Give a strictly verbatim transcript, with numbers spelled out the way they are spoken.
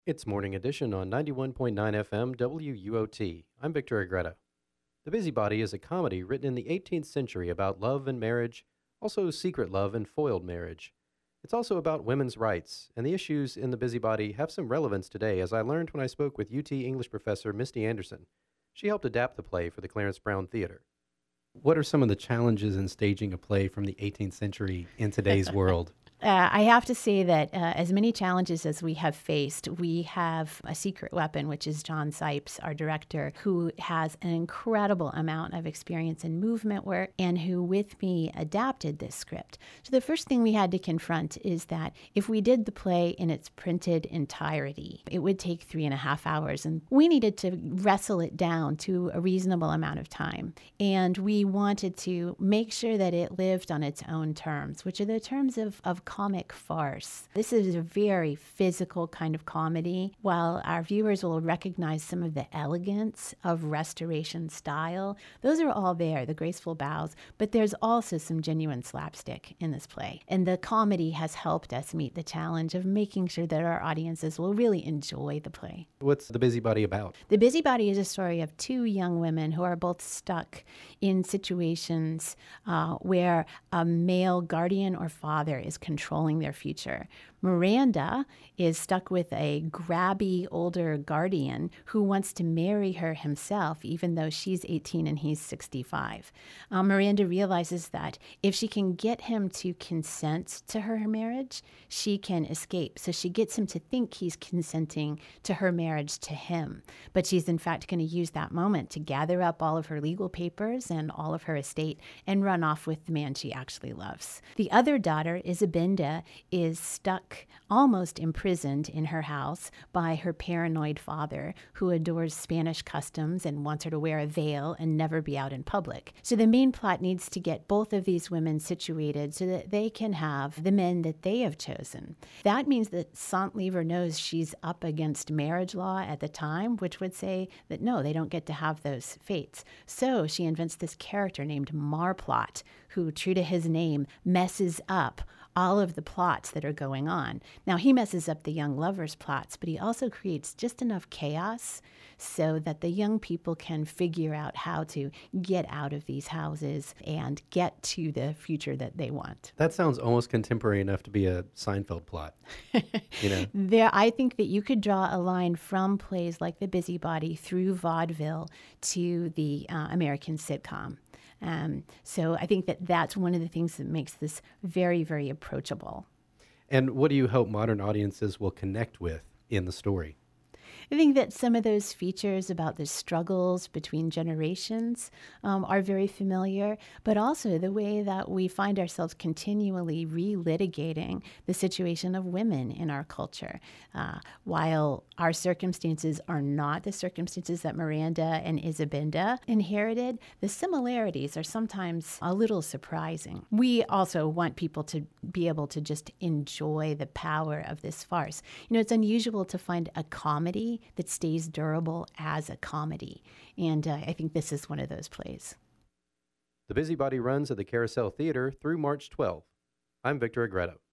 It's Morning Edition on ninety-one point nine F M W U O T. I'm Victor Agreda. The Busybody is a comedy written in the eighteenth century about love and marriage, also secret love and foiled marriage. It's also about women's rights, and the issues in The Busybody have some relevance today, as I learned when I spoke with U T English professor Misty Anderson. She helped adapt the play for the Clarence Brown Theater. What are some of the challenges in staging a play from the eighteenth century in today's world? Uh, I have to say that uh, as many challenges as we have faced, we have a secret weapon, which is John Sipes, our director, who has an incredible amount of experience in movement work and who, with me, adapted this script. So the first thing we had to confront is that if we did the play in its printed entirety, it would take three and a half hours, and we needed to wrestle it down to a reasonable amount of time. And we wanted to make sure that it lived on its own terms, which are the terms of, of comic farce. This is a very physical kind of comedy. While our viewers will recognize some of the elegance of restoration style, those are all there, the graceful bows, but there's also some genuine slapstick in this play. And the comedy has helped us meet the challenge of making sure that our audiences will really enjoy the play. What's The Busybody about? The Busybody is a story of two young women who are both stuck in situations uh, where a male guardian or father is controlling their future. Miranda is stuck with a grabby older guardian who wants to marry her himself, even though she's eighteen and he's sixty-five. Um, Miranda realizes that if she can get him to consent to her marriage, she can escape. So she gets him to think he's consenting to her marriage to him. But she's in fact going to use that moment to gather up all of her legal papers and all of her estate and run off with the man she actually loves. The other daughter, Isabinda, is stuck, almost imprisoned in her house by her paranoid father, who adores Spanish customs and wants her to wear a veil and never be out in public. So the main plot needs to get both of these women situated so that they can have the men that they have chosen. That means that Centlivre knows she's up against marriage law at the time, which would say that no, they don't get to have those fates. So she invents this character named Marplot, who, true to his name, messes up all of the plots that are going on. Now, he messes up the young lovers' plots, but he also creates just enough chaos so that the young people can figure out how to get out of these houses and get to the future that they want. That sounds almost contemporary enough to be a Seinfeld plot. You know? There, I think that you could draw a line from plays like The Busybody through vaudeville to the uh, American sitcom. Um, so I think that that's one of the things that makes this very, very approachable. And what do you hope modern audiences will connect with in the story? I think that some of those features about the struggles between generations um, are very familiar, but also the way that we find ourselves continually relitigating the situation of women in our culture. Uh, while our circumstances are not the circumstances that Miranda and Isabinda inherited, the similarities are sometimes a little surprising. We also want people to be able to just enjoy the power of this farce. You know, it's unusual to find a comedy that stays durable as a comedy. And uh, I think this is one of those plays. The Busybody runs at the Carousel Theater through March twelfth. I'm Victor Agredo.